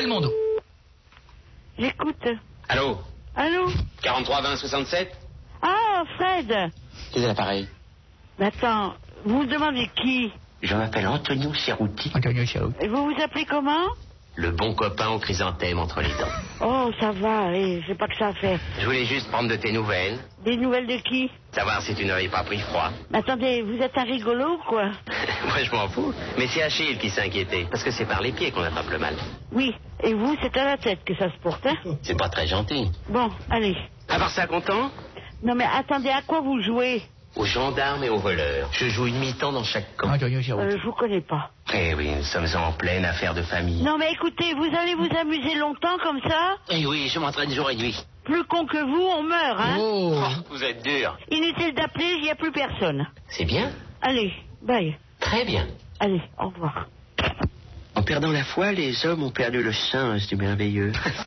Belmondo. J'écoute. Allô? Allô? 43 20 67? Ah, Fred. C'est l'appareil. Mais attends, vous me demandez qui? Je m'appelle Antonio Cerruti. Antonio Cerruti. Et vous vous appelez comment? Le bon copain aux chrysanthèmes entre les dents. Oh, ça va, allez, c'est pas que ça a fait. Je voulais juste prendre de tes nouvelles. Des nouvelles de qui? Savoir si tu n'avais pas pris froid. Mais attendez, vous êtes un rigolo, quoi? Moi, je m'en fous. Mais c'est Achille qui s'inquiétait. Parce que c'est par les pieds qu'on attrape le mal. Oui, et vous, c'est à la tête que ça se porte, hein? C'est pas très gentil. Bon, allez. À part ça, content? Non, mais attendez, à quoi vous jouez? Aux gendarmes et aux voleurs. Je joue une mi-temps dans chaque camp. Antonio Cerruti. Je vous connais pas. Eh oui, nous sommes en pleine affaire de famille. Non, mais écoutez, vous allez vous amuser longtemps comme ça? Eh oui, je m'entraîne jour et nuit. Plus con que vous, on meurt, hein? Oh. Oh, vous êtes dur. Inutile d'appeler, il n'y a plus personne. C'est bien. Allez, bye. Très bien. Allez, au revoir. En perdant la foi, les hommes ont perdu le sens du merveilleux.